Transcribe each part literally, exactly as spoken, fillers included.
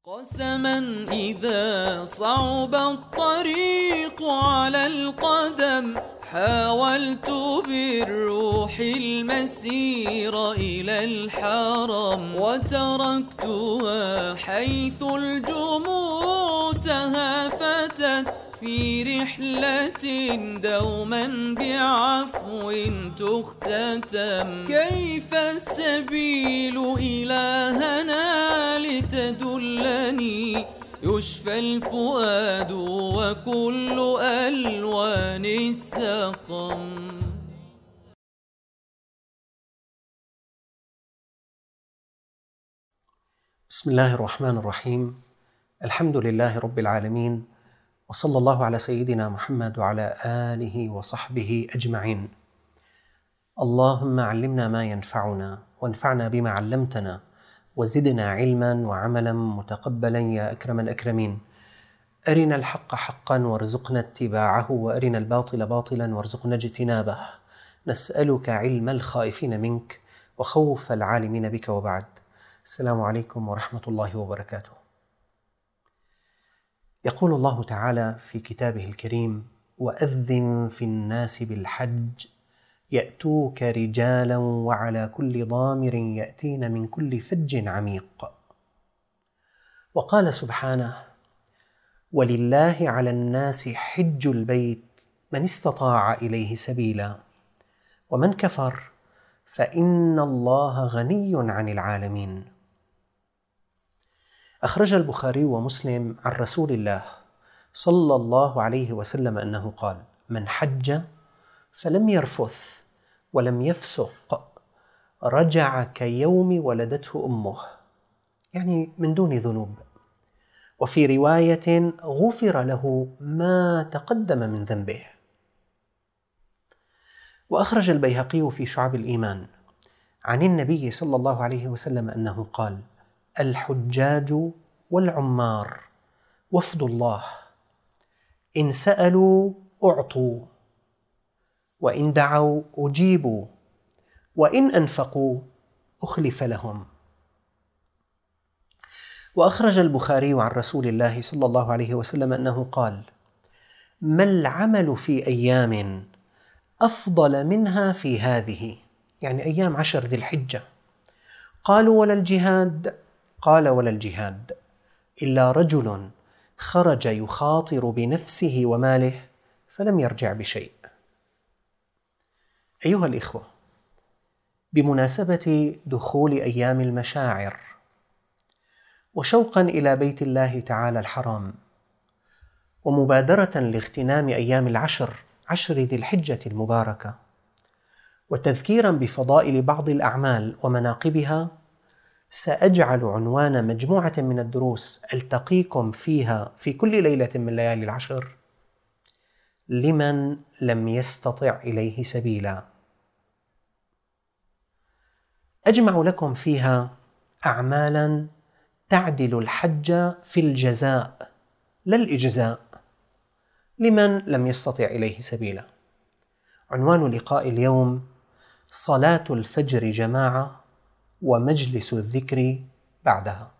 قسما إذا صعب الطريق على القدم حاولت بالروح المسير إلى الحرم، وتركتها حيث الجموع تهافتت في رحلة دوما بعفو تختتم. كيف السبيل إلهنا لتدلني، يشفى الفؤاد وكل ألوان السقم. بسم الله الرحمن الرحيم. الحمد لله رب العالمين، وصلى الله على سيدنا محمد وعلى آله وصحبه أجمعين. اللهم علمنا ما ينفعنا وانفعنا بما علمتنا وزدنا علما وعملا متقبلا يا أكرم الأكرمين. أرنا الحق حقا وارزقنا اتباعه، وأرنا الباطل باطلا وارزقنا اجتنابه. نسألك علم الخائفين منك وخوف العالمين بك، وبعد. السلام عليكم ورحمة الله وبركاته. يقول الله تعالى في كتابه الكريم: وأذن في الناس بالحج يأتوك رجالا وعلى كل ضامر يأتين من كل فج عميق. وقال سبحانه: ولله على الناس حج البيت من استطاع إليه سبيلا ومن كفر فإن الله غني عن العالمين. أخرج البخاري ومسلم عن رسول الله صلى الله عليه وسلم أنه قال: من حج فلم يرفث ولم يفسق رجع كيوم ولدته أمه، يعني من دون ذنوب. وفي رواية: غفر له ما تقدم من ذنبه. وأخرج البيهقي في شعب الإيمان عن النبي صلى الله عليه وسلم أنه قال: الحجاج والعمار وفد الله، إن سألوا أعطوا، وإن دعوا أجيبوا، وإن أنفقوا أخلف لهم. وأخرج البخاري عن رسول الله صلى الله عليه وسلم أنه قال: ما العمل في أيام أفضل منها في هذه، يعني أيام عشر ذي الحجة. قالوا: ولا الجهاد؟ قال: ولا الجهاد إلا رجل خرج يخاطر بنفسه وماله فلم يرجع بشيء. أيها الإخوة، بمناسبة دخول أيام المشاعر وشوقا إلى بيت الله تعالى الحرام، ومبادرة لاغتنام أيام العشر عشر ذي الحجة المباركة، وتذكيرا بفضائل بعض الأعمال ومناقبها، سأجعل عنوان مجموعة من الدروس ألتقيكم فيها في كل ليلة من ليالي العشر: لمن لم يستطع إليه سبيلا. أجمع لكم فيها أعمالا تعدل الحج في الجزاء لا الإجزاء لمن لم يستطع إليه سبيلا. عنوان لقاء اليوم: صلاة الفجر جماعة ومجلس الذكر بعدها.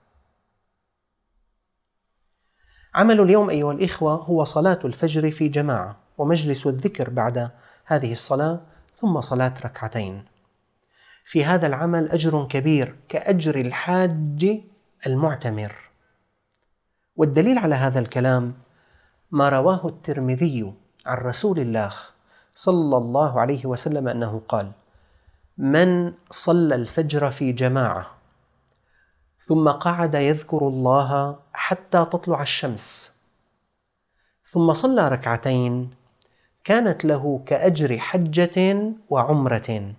عمل اليوم أيها الإخوة هو صلاة الفجر في جماعة ومجلس الذكر بعد هذه الصلاة، ثم صلاة ركعتين. في هذا العمل أجر كبير كأجر الحاج المعتمر. والدليل على هذا الكلام ما رواه الترمذي عن رسول الله صلى الله عليه وسلم أنه قال: من صلى الفجر في جماعة ثم قعد يذكر الله حتى تطلع الشمس ثم صلى ركعتين كانت له كأجر حجة وعمرة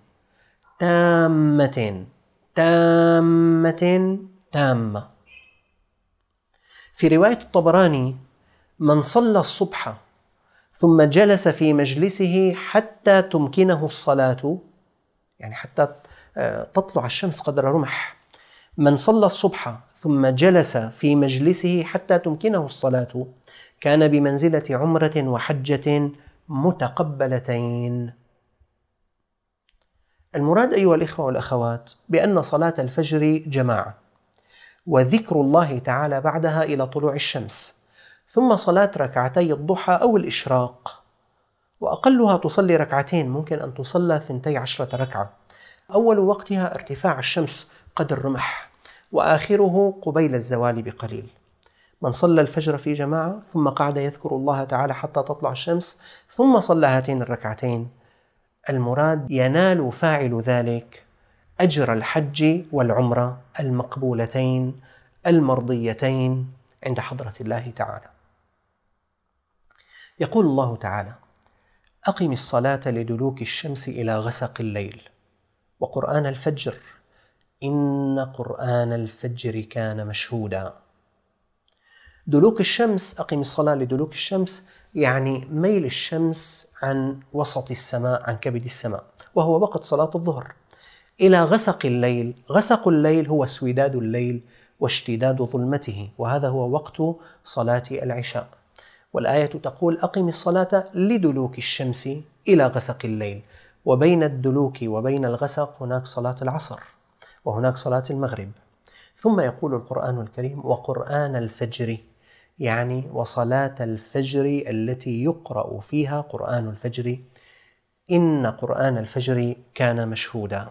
تامة تامة تامة. في رواية الطبراني: من صلى الصبح ثم جلس في مجلسه حتى تمكنه الصلاة، يعني حتى تطلع الشمس قدر رمح، من صلى الصبح ثم جلس في مجلسه حتى تمكنه الصلاة كان بمنزلة عمرة وحجة متقبلتين. المراد أيها الإخوة والأخوات بأن صلاة الفجر جماعة، وذكر الله تعالى بعدها إلى طلوع الشمس، ثم صلاة ركعتي الضحى أو الإشراق، وأقلها تصلي ركعتين، ممكن أن تصلى ثنتي عشرة ركعة. أول وقتها ارتفاع الشمس قدر رمح، وآخره قبيل الزوال بقليل. من صلى الفجر في جماعة ثم قعد يذكر الله تعالى حتى تطلع الشمس ثم صلى هاتين الركعتين، المراد ينال فاعل ذلك أجر الحج والعمرة المقبولتين المرضيتين عند حضرة الله تعالى. يقول الله تعالى: أقم الصلاة لدلوك الشمس إلى غسق الليل وقرآن الفجر إن قرآن الفجر كان مشهودا. دلوك الشمس، أقم الصلاة لدلوك الشمس يعني ميل الشمس عن وسط السماء، عن كبد السماء، وهو وقت صلاة الظهر، إلى غسق الليل. غسق الليل هو اسوداد الليل واشتداد ظلمته، وهذا هو وقت صلاة العشاء. والآية تقول: أقم الصلاة لدلوك الشمس إلى غسق الليل، وبين الدلوك وبين الغسق هناك صلاة العصر وهناك صلاة المغرب. ثم يقول القرآن الكريم: وقرآن الفجر، يعني وصلاة الفجر التي يقرأ فيها قرآن الفجر، إن قرآن الفجر كان مشهودا.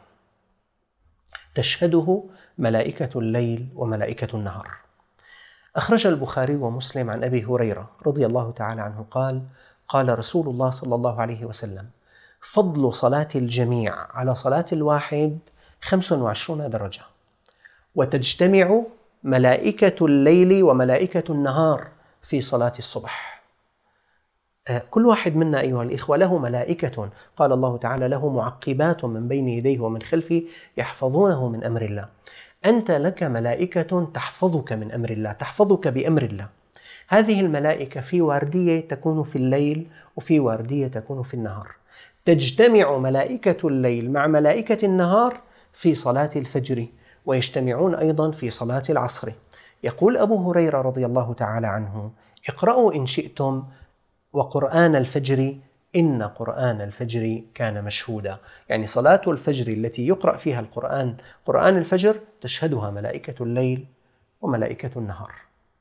تشهده ملائكة الليل وملائكة النهار. أخرج البخاري ومسلم عن أبي هريرة رضي الله تعالى عنه قال: قال رسول الله صلى الله عليه وسلم: فضل صلاة الجميع على صلاة الواحد خمس وعشرون درجة، وتجتمع ملائكة الليل وملائكة النهار في صلاة الصبح. كل واحد منا أيها الإخوة له ملائكة، قال الله تعالى: له معقبات من بين يديه ومن خلفه يحفظونه من أمر الله. أنت لك ملائكة تحفظك من أمر الله، تحفظك بأمر الله. هذه الملائكة في واردية تكون في الليل وفي واردية تكون في النهار. تجتمع ملائكة الليل مع ملائكة النهار في صلاة الفجر، ويجتمعون أيضا في صلاة العصر. يقول أبو هريرة رضي الله تعالى عنه: اقرأوا إن شئتم وقرآن الفجر إن قرآن الفجر كان مشهودا. يعني صلاة الفجر التي يقرأ فيها القرآن، قرآن الفجر، تشهدها ملائكة الليل وملائكة النهار.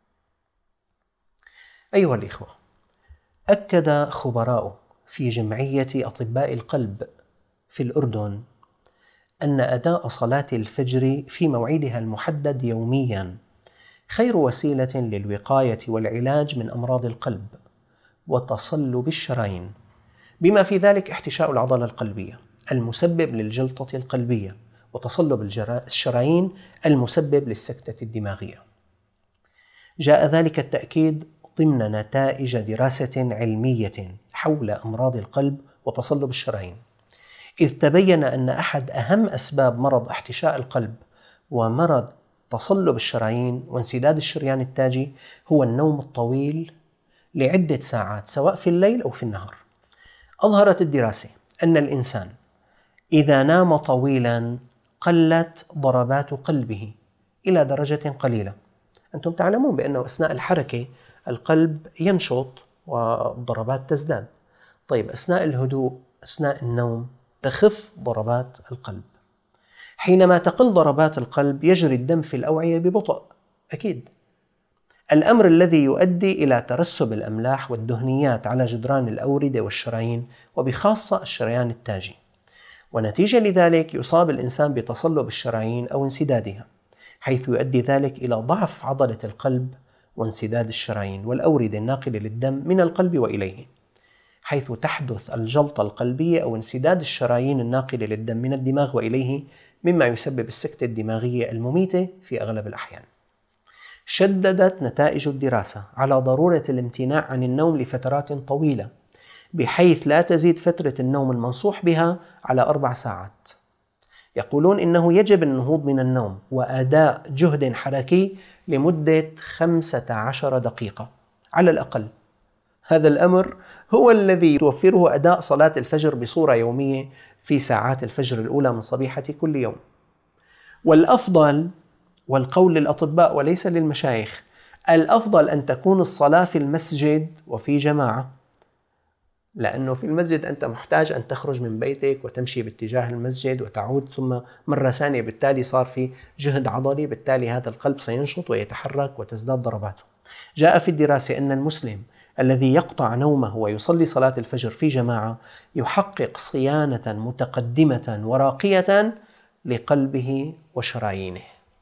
أيها الإخوة، أكد خبراء في جمعية أطباء القلب في الأردن أن أداء صلاة الفجر في موعدها المحدد يومياً خير وسيلة للوقاية والعلاج من أمراض القلب وتصلب الشرايين، بما في ذلك احتشاء العضلة القلبية المسبب للجلطة القلبية، وتصلب الشرايين المسبب للسكتة الدماغية. جاء ذلك التأكيد ضمن نتائج دراسة علمية حول أمراض القلب وتصلب الشرايين، إذ تبين أن أحد أهم أسباب مرض احتشاء القلب ومرض تصلب الشرايين وانسداد الشريان التاجي هو النوم الطويل لعدة ساعات سواء في الليل أو في النهار. أظهرت الدراسة أن الإنسان إذا نام طويلا قلت ضربات قلبه إلى درجة قليلة. أنتم تعلمون بأنه أثناء الحركة القلب ينشط والضربات تزداد. طيب، أثناء الهدوء، أثناء النوم، تخف ضربات القلب. حينما تقل ضربات القلب يجري الدم في الأوعية ببطء، أكيد، الأمر الذي يؤدي إلى ترسب الأملاح والدهنيات على جدران الأوردة والشرايين، وبخاصة الشريان التاجي، ونتيجة لذلك يصاب الإنسان بتصلب الشرايين أو انسدادها، حيث يؤدي ذلك إلى ضعف عضلة القلب وانسداد الشرايين والأوردة الناقلة للدم من القلب وإليه، حيث تحدث الجلطة القلبية أو انسداد الشرايين الناقلة للدم من الدماغ وإليه، مما يسبب السكتة الدماغية المميتة في أغلب الأحيان. شددت نتائج الدراسة على ضرورة الامتناع عن النوم لفترات طويلة، بحيث لا تزيد فترة النوم المنصوح بها على أربع ساعات. يقولون إنه يجب النهوض من النوم وأداء جهد حركي لمدة خمسة عشر دقيقة على الأقل. هذا الأمر هو الذي توفره أداء صلاة الفجر بصورة يومية في ساعات الفجر الأولى من صبيحة كل يوم. والأفضل، والقول للأطباء وليس للمشايخ، الأفضل أن تكون الصلاة في المسجد وفي جماعة، لأنه في المسجد أنت محتاج أن تخرج من بيتك وتمشي باتجاه المسجد وتعود ثم مرة ثانية، بالتالي صار في جهد عضلي، بالتالي هذا القلب سينشط ويتحرك وتزداد ضرباته. جاء في الدراسة أن المسلم الذي يقطع نومه ويصلي صلاة الفجر في جماعة يحقق صيانة متقدمة وراقية لقلبه وشرايينه.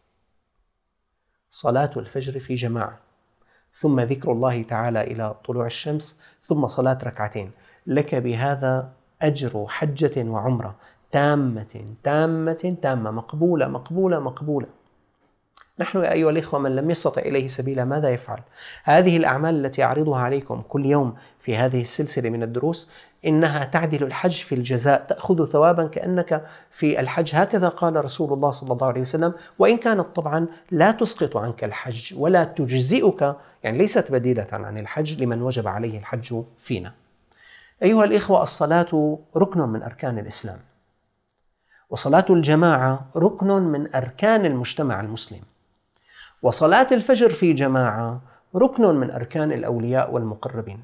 صلاة الفجر في جماعة، ثم ذكر الله تعالى إلى طلوع الشمس، ثم صلاة ركعتين، لك بهذا أجر حجة وعمرة تامة تامة تامة، مقبولة مقبولة مقبولة. نحن يا أيها الإخوة من لم يستطع إليه سبيلا ماذا يفعل؟ هذه الأعمال التي أعرضها عليكم كل يوم في هذه السلسلة من الدروس إنها تعدل الحج في الجزاء، تأخذ ثوابا كأنك في الحج، هكذا قال رسول الله صلى الله عليه وسلم، وإن كانت طبعا لا تسقط عنك الحج ولا تجزئك، يعني ليست بديلة عن الحج لمن وجب عليه الحج فينا. أيها الإخوة، الصلاة ركن من أركان الإسلام، وصلاة الجماعة ركن من أركان المجتمع المسلم، وصلاة الفجر في جماعة ركن من أركان الأولياء والمقربين.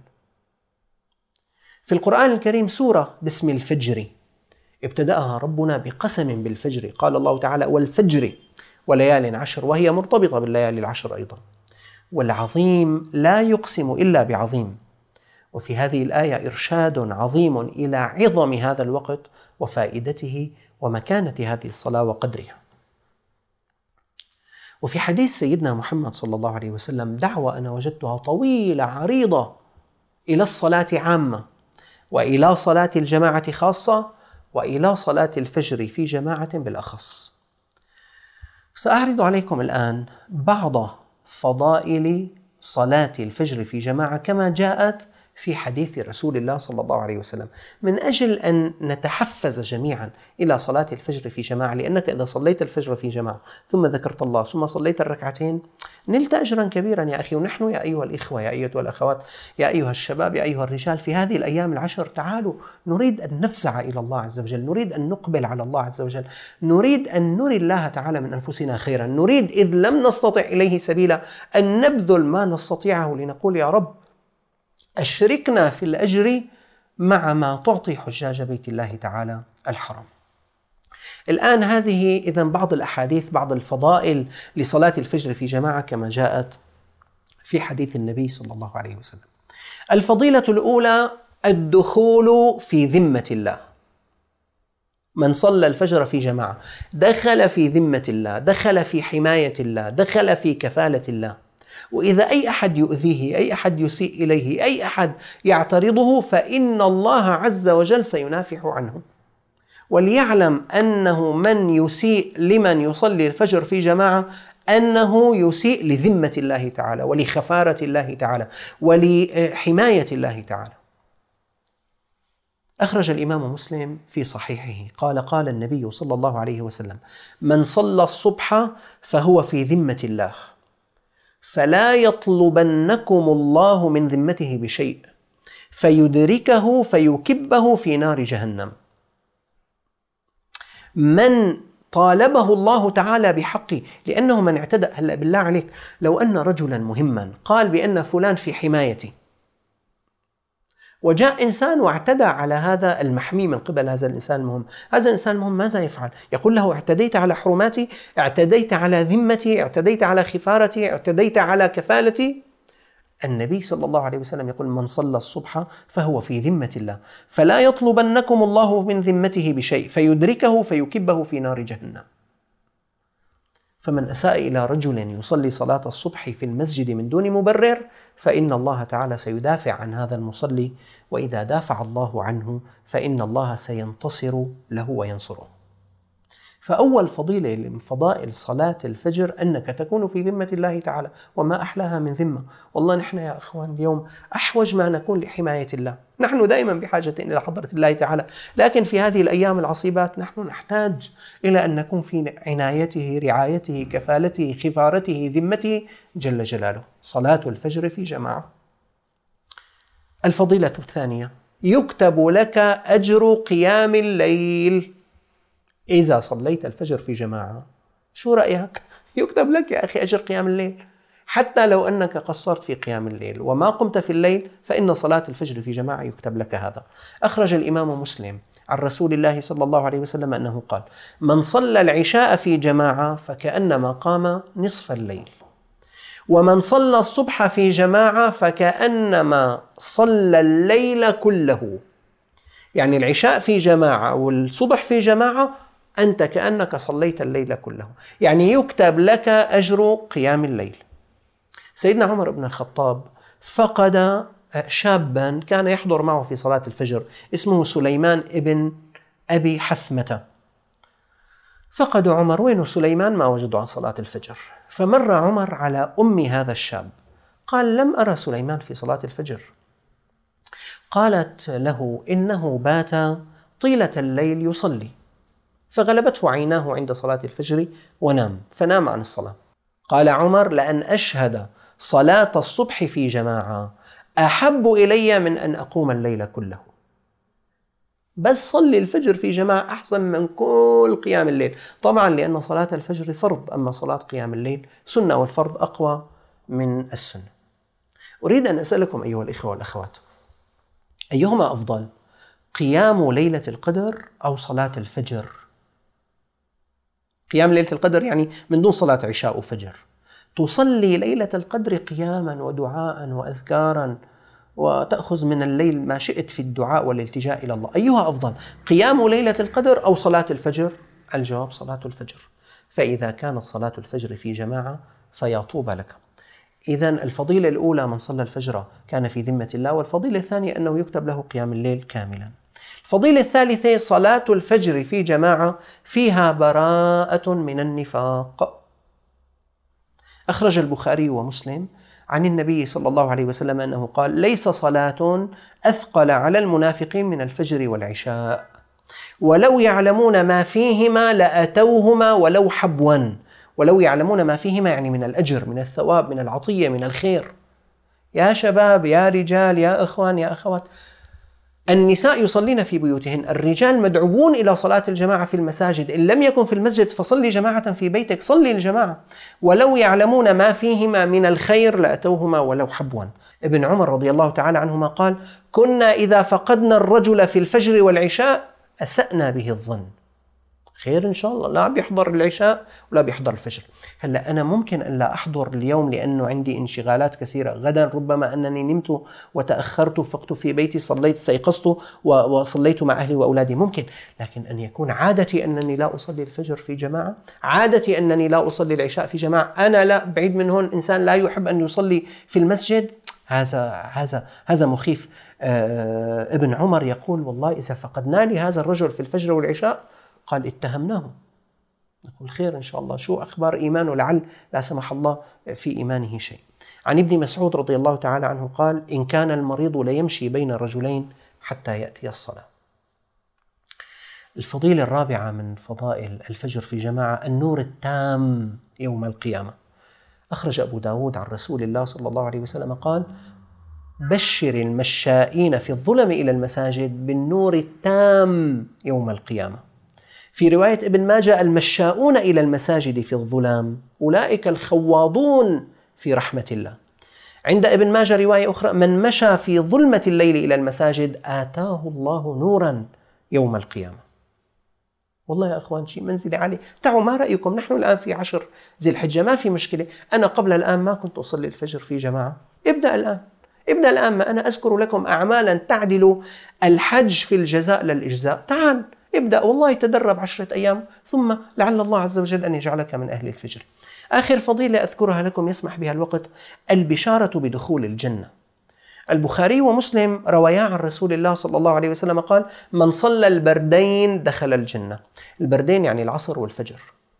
في القرآن الكريم سورة باسم الفجر ابتدأها ربنا بقسم بالفجر، قال الله تعالى والفجر وليال عشر، وهي مرتبطة بالليالي العشر أيضا. والعظيم لا يقسم إلا بعظيم، وفي هذه الآية إرشاد عظيم إلى عظم هذا الوقت وفائدته ومكانة هذه الصلاة وقدرها. وفي حديث سيدنا محمد صلى الله عليه وسلم دعوة أنا وجدتها طويلة عريضة إلى الصلاة عامة، وإلى صلاة الجماعة خاصة، وإلى صلاة الفجر في جماعة بالأخص. سأعرض عليكم الآن بعض فضائل صلاة الفجر في جماعة كما جاءت في حديث رسول الله صلى الله عليه وسلم، من أجل أن نتحفز جميعا إلى صلاة الفجر في جماعة، لأنك إذا صليت الفجر في جماعة ثم ذكرت الله ثم صليت الركعتين نلت أجرا كبيرا يا أخي. ونحن يا أيها الإخوة، يا أيها الأخوات، يا أيها الشباب، يا أيها الرجال، في هذه الأيام العشر تعالوا نريد أن نفزع إلى الله عز وجل، نريد أن نقبل على الله عز وجل، نريد أن نري الله تعالى من أنفسنا خيرا، نريد إذ لم نستطع إليه سبيلا أن نبذل ما نستطيعه لنقول يا رب أشركنا في الأجر مع ما تعطي حجاج بيت الله تعالى الحرام. الآن هذه إذن بعض الأحاديث، بعض الفضائل لصلاة الفجر في جماعة كما جاءت في حديث النبي صلى الله عليه وسلم. الفضيلة الأولى الدخول في ذمة الله. من صلى الفجر في جماعة دخل في ذمة الله، دخل في حماية الله، دخل في كفالة الله. وإذا أي أحد يؤذيه، أي أحد يسيء إليه، أي أحد يعترضه، فإن الله عز وجل سينافح عنه. وليعلم أنه من يسيء لمن يصلي الفجر في جماعة أنه يسيء لذمة الله تعالى ولخفارة الله تعالى ولحماية الله تعالى. أخرج الإمام مسلم في صحيحه قال قال النبي صلى الله عليه وسلم: من صلى الصبح فهو في ذمة الله، فلا يطلبنكم الله من ذمته بشيء فيدركه فيكبه في نار جهنم. من طالبه الله تعالى بحقه، لأنه من اعتدى. هلأ بالله عليك لو أن رجلا مهما قال بأن فلان في حمايتي، وجاء إنسان واعتدى على هذا المحمي من قبل هذا الإنسان المهم، هذا الإنسان المهم ماذا يفعل؟ يقول له: اعتديت على حرماتي، اعتديت على ذمتي، اعتديت على خفارتي، اعتديت على كفالتي. النبي صلى الله عليه وسلم يقول: من صلى الصبح فهو في ذمة الله، فلا يطلبنكم الله من ذمته بشيء فيدركه فيكبه في نار جهنم. فمن أساء إلى رجل يصلي صلاة الصبح في المسجد من دون مبرر فإن الله تعالى سيدافع عن هذا المصلي، وإذا دافع الله عنه فإن الله سينتصر له وينصره. فأول فضيلة من فضائل صلاة الفجر أنك تكون في ذمة الله تعالى، وما أحلاها من ذمة. والله نحن يا أخوان اليوم أحوج ما نكون لحماية الله، نحن دائما بحاجة إلى حضرة الله تعالى، لكن في هذه الأيام العصيبات نحن نحتاج إلى أن نكون في عنايته، رعايته، كفالته، خفارته، ذمته جل جلاله. صلاة الفجر في جماعة. الفضيلة الثانية: يكتب لك أجر قيام الليل. إذا صليت الفجر في جماعة شو رأيك؟ يكتب لك يا أخي أجر قيام الليل. حتى لو أنك قصرت في قيام الليل وما قمت في الليل فإن صلاة الفجر في جماعة يكتب لك هذا. أخرج الإمام مسلم عن رسول الله صلى الله عليه وسلم أنه قال: من صلى العشاء في جماعة فكأنما قام نصف الليل، ومن صلى الصبح في جماعة فكأنما صلى الليل كله. يعني العشاء في جماعة والصبح في جماعة أنت كأنك صليت الليل كله، يعني يكتب لك أجر قيام الليل. سيدنا عمر بن الخطاب فقد شابا كان يحضر معه في صلاة الفجر اسمه سليمان ابن أبي حثمة. فقد عمر: وين سليمان؟ ما وجدوا عن صلاة الفجر. فمر عمر على أم هذا الشاب، قال: لم أرى سليمان في صلاة الفجر. قالت له: إنه بات طيلة الليل يصلي، فغلبته عيناه عند صلاة الفجر ونام، فنام عن الصلاة. قال عمر: لأن أشهد صلاة الصبح في جماعة أحب إلي من أن أقوم الليل كله. بس صلي الفجر في جماعة أحسن من كل قيام الليل، طبعا لأن صلاة الفجر فرض، أما صلاة قيام الليل سنة، والفرض أقوى من السنة. أريد أن أسألكم أيها الإخوة والأخوات، أيهما أفضل، قيام ليلة القدر أو صلاة الفجر؟ قيام ليلة القدر يعني من دون صلاة عشاء وفجر، تصلي ليلة القدر قياما ودعاء وأذكارا وتأخذ من الليل ما شئت في الدعاء والالتجاء إلى الله. أيها أفضل، قيام ليلة القدر أو صلاة الفجر؟ الجواب: صلاة الفجر. فإذا كانت صلاة الفجر في جماعة فيا طوبى لك. إذن الفضيلة الأولى من صلى الفجر كان في ذمة الله، والفضيلة الثانية أنه يكتب له قيام الليل كاملا. الفضيلة الثالثة: صلاة الفجر في جماعة فيها براءة من النفاق. أخرج البخاري ومسلم عن النبي صلى الله عليه وسلم أنه قال: ليس صلاة أثقل على المنافقين من الفجر والعشاء، ولو يعلمون ما فيهما لأتوهما ولو حبوا. ولو يعلمون ما فيهما يعني من الأجر، من الثواب، من العطية، من الخير. يا شباب، يا رجال، يا إخوان، يا أخوات، النساء يصلين في بيوتهن، الرجال مدعوون إلى صلاة الجماعة في المساجد. إن لم يكن في المسجد فصلي جماعة في بيتك، صلي الجماعة. ولو يعلمون ما فيهما من الخير لأتوهما ولو حبوا. ابن عمر رضي الله تعالى عنهما قال: كنا إذا فقدنا الرجل في الفجر والعشاء أسأنا به الظن. خير إن شاء الله، لا بيحضر العشاء ولا بيحضر الفجر. هلأ أنا ممكن أن لا أحضر اليوم لأنه عندي انشغالات كثيرة، غدا ربما أنني نمت وتأخرت فقت في بيتي، صليت استيقظت وصليت مع أهلي وأولادي، ممكن. لكن أن يكون عادتي أنني لا أصلي الفجر في جماعة، عادتي أنني لا أصلي العشاء في جماعة، أنا لا بعيد من هون إنسان لا يحب أن يصلي في المسجد، هذا هذا هذا مخيف. آه ابن عمر يقول: والله إذا فقدنا لي هذا الرجل في الفجر والعشاء قال اتهمناه. نقول خير إن شاء الله، شو أخبار إيمانه، لعل لا سمح الله في إيمانه شيء. عن ابن مسعود رضي الله تعالى عنه قال: إن كان المريض ليمشي بين رجلين حتى يأتي الصلاة. الفضيلة الرابعة من فضائل الفجر في جماعة: النور التام يوم القيامة. أخرج أبو داود عن رسول الله صلى الله عليه وسلم قال: بشر المشائين في الظلم إلى المساجد بالنور التام يوم القيامة. في رواية ابن ماجه: المشاؤون إلى المساجد في الظلام أولئك الخواضون في رحمة الله. عند ابن ماجه رواية أخرى: من مشى في ظلمة الليل إلى المساجد آتاه الله نورا يوم القيامة. والله يا أخوان شيء منزلة عالية. تعالوا، ما رأيكم؟ نحن الآن في عشر ذي الحجة، ما في مشكلة. أنا قبل الآن ما كنت أصلي الفجر في جماعة، ابدأ الآن، ابدأ الآن. ما أنا أذكر لكم أعمالا تعدل الحج في الجزاء للإجزاء. تعال ابدأ، والله تدرب عشرة أيام ثم لعل الله عز وجل أن يجعلك من أهل الفجر. آخر فضيلة أذكرها لكم يسمح بها الوقت: البشارة بدخول الجنة. البخاري ومسلم روايا عن رسول الله صلى الله عليه وسلم قال: من صلى البردين دخل الجنة. البردين يعني العصر والفجر.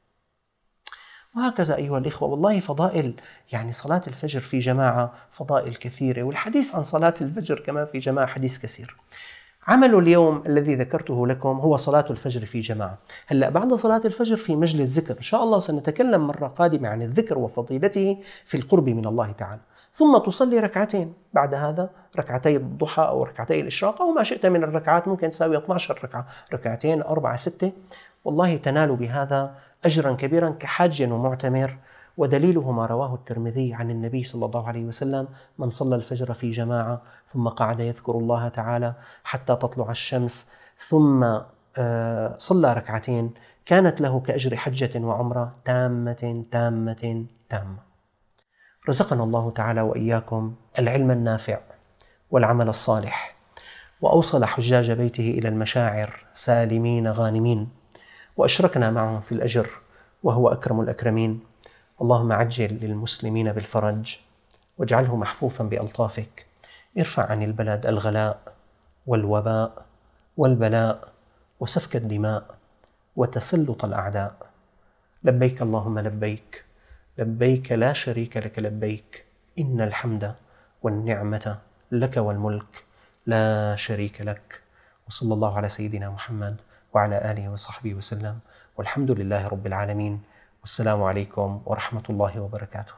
وهكذا أيها الإخوة، والله فضائل يعني صلاة الفجر في جماعة فضائل كثيرة، والحديث عن صلاة الفجر كما في جماعة حديث كثير. عمل اليوم الذي ذكرته لكم هو صلاة الفجر في جماعة. هلأ بعد صلاة الفجر في مجلس ذكر، إن شاء الله سنتكلم مرة قادمة عن الذكر وفضيلته في القرب من الله تعالى. ثم تصلي ركعتين، بعد هذا ركعتي الضحى أو ركعتي الإشراق أو ما شئت من الركعات، ممكن تساوي اثنتي عشرة ركعة، ركعتين، أربعة، ستة. والله تنال بهذا أجرا كبيرا كحاج ومعتمر، ودليله ما رواه الترمذي عن النبي صلى الله عليه وسلم: من صلى الفجر في جماعة ثم قعد يذكر الله تعالى حتى تطلع الشمس ثم صلى ركعتين كانت له كأجر حجة وعمرة تامة تامة تامة. رزقنا الله تعالى وإياكم العلم النافع والعمل الصالح، وأوصل حجاج بيته إلى المشاعر سالمين غانمين، وأشركنا معهم في الأجر وهو أكرم الأكرمين. اللهم عجل للمسلمين بالفرج واجعله محفوفا بألطافك. ارفع عن البلد الغلاء والوباء والبلاء وسفك الدماء وتسلط الأعداء. لبيك اللهم لبيك، لبيك لا شريك لك لبيك، إن الحمد والنعمة لك والملك لا شريك لك. وصلى الله على سيدنا محمد وعلى آله وصحبه وسلم، والحمد لله رب العالمين، والسلام عليكم ورحمة الله وبركاته.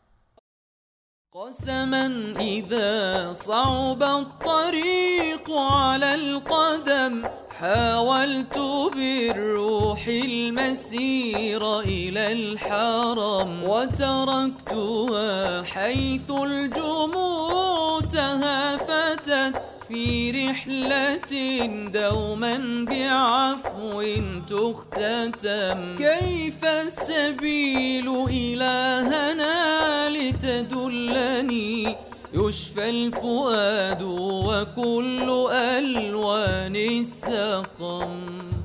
قسما إذا صعب الطريق على القدم حاولت بالروح المسير إلى الحرم، وتركتها حيث الجموع تهافتت في رحلة دوما بعفو تختتم. كيف السبيل إلهنا لتدلني، يشفى الفؤاد وكل ألوان السقم.